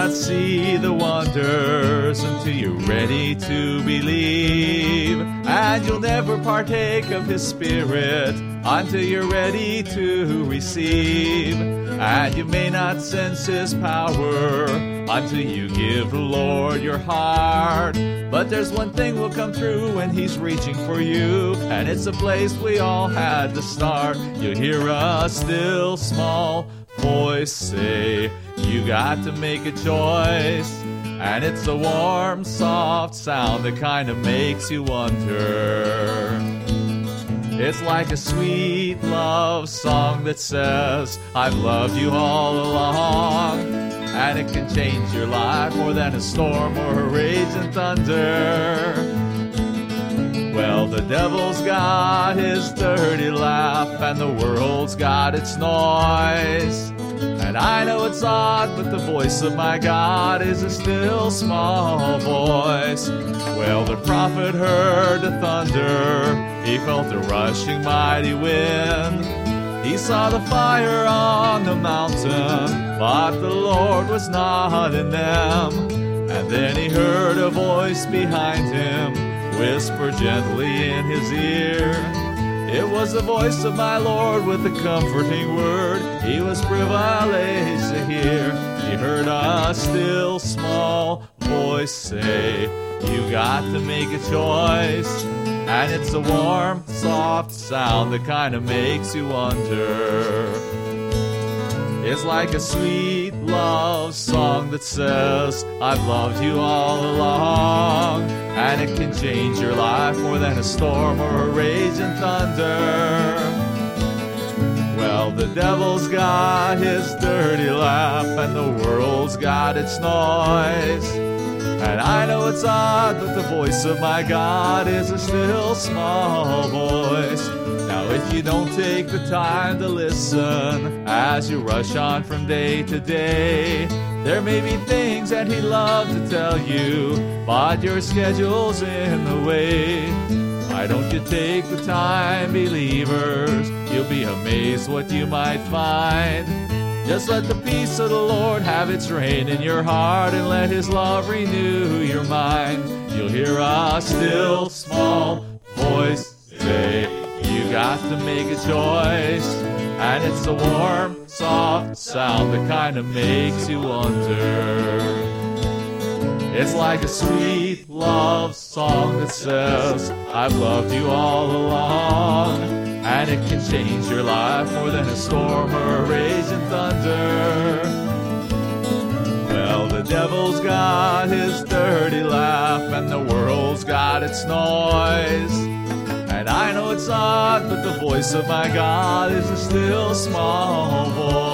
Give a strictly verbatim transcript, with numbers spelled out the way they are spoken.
not see the wonders until you're ready to believe. And you'll never partake of His Spirit until you're ready to receive. And you may not sense His power until you give the Lord your heart. But there's one thing will come through when He's reaching for you, and it's a place we all had to start. You hear a still small voice say, you got to make a choice. And it's a warm, soft sound that kind of makes you wonder. It's like a sweet love song that says, I've loved you all along. And it can change your life more than a storm or a raging thunder. Well, the devil's got his dirty laugh, and the world's got its noise. And I know it's odd, but the voice of my God is a still small voice. Well, the prophet heard the thunder, he felt the rushing mighty wind. He saw the fire on the mountain, but the Lord was not in them. And then he heard a voice behind him whisper gently in his ear. It was the voice of my Lord with a comforting word he was privileged to hear. He heard a still small voice say, you got to make a choice. And it's a warm, soft sound that kind of makes you wonder. It's like a sweet love song that says, I've loved you all along. And it can change your life more than a storm or a raging thunder. Well, the devil's got his dirty laugh, and the world's got its noise. And I know it's odd, but the voice of my God is a still small voice. Now if you don't take the time to listen as you rush on from day to day, there may be things that He'd love to tell you, but your schedule's in the way. Why don't you take the time, believers? You'll be amazed what you might find. Just let the peace of the Lord have its reign in your heart, and let His love renew your mind. You'll hear a still small voice say, you got to make a choice. And it's a warm, soft sound that kind of makes you wonder. It's like a sweet love song that says, I've loved you all along. And it can change your life more than a storm or a raging thunder. Well, the devil's got his dirty laugh, and the world's got its noise. And I know it's odd, but the voice of my God is a still small voice.